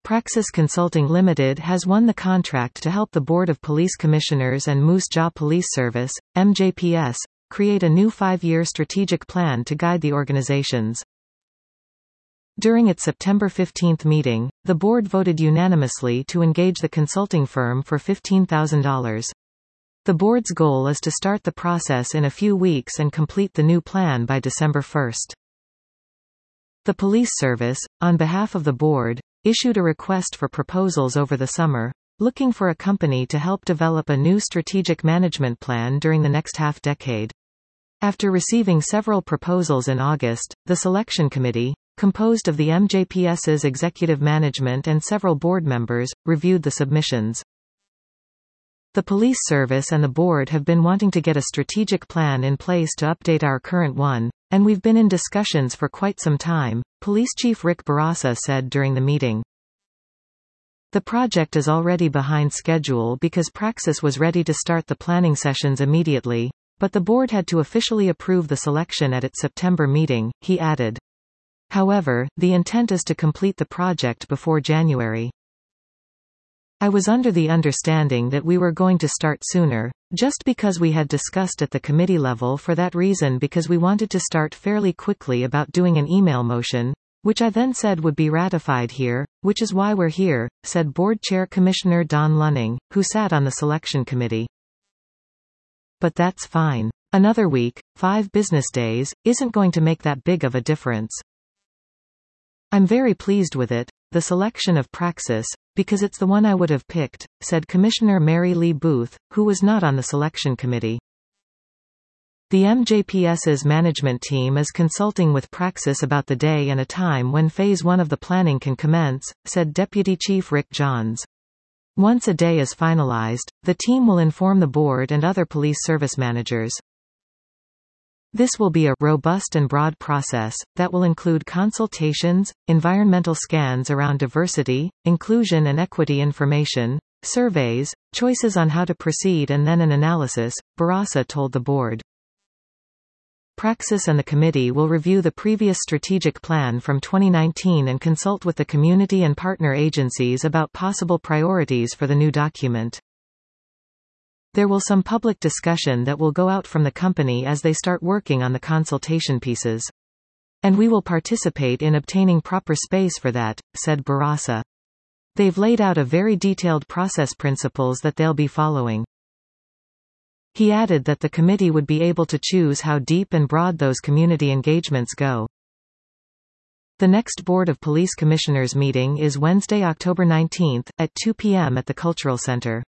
Praxis Consulting Limited has won the contract to help the Board of Police Commissioners and Moose Jaw Police Service, MJPS, create a new 5-year strategic plan to guide the organizations. During its September 15 meeting, the board voted unanimously to engage the consulting firm for $15,000. The board's goal is to start the process in a few weeks and complete the new plan by December 1. The police service, on behalf of the board, issued a request for proposals over the summer, looking for a company to help develop a new strategic management plan during the next half-decade. After receiving several proposals in August, the selection committee, composed of the MJPS's executive management and several board members, reviewed the submissions. The police service and the board have been wanting to get a strategic plan in place to update our current one, and we've been in discussions for quite some time, Police Chief Rick Barassa said during the meeting. The project is already behind schedule because Praxis was ready to start the planning sessions immediately, but the board had to officially approve the selection at its September meeting, he added. However, the intent is to complete the project before January. I was under the understanding that we were going to start sooner, just because we had discussed at the committee level for that reason, because we wanted to start fairly quickly about doing an email motion, which I then said would be ratified here, which is why we're here, said Board Chair Commissioner Don Lunning, who sat on the selection committee. But that's fine. Another week, 5 business days, isn't going to make that big of a difference. I'm very pleased with it, the selection of Praxis, because it's the one I would have picked, said Commissioner Mary Lee Booth, who was not on the selection committee. The MJPS's management team is consulting with Praxis about the day and a time when Phase 1 of the planning can commence, said Deputy Chief Rick Johns. Once a day is finalized, the team will inform the board and other police service managers. This will be a robust and broad process that will include consultations, environmental scans around diversity, inclusion and equity information, surveys, choices on how to proceed and then an analysis, Barassa told the board. Praxis and the committee will review the previous strategic plan from 2019 and consult with the community and partner agencies about possible priorities for the new document. There will some public discussion that will go out from the company as they start working on the consultation pieces. And we will participate in obtaining proper space for that, said Barassa. They've laid out a very detailed process principles that they'll be following. He added that the committee would be able to choose how deep and broad those community engagements go. The next Board of Police Commissioners meeting is Wednesday, October 19, at 2 p.m. at the Cultural Center.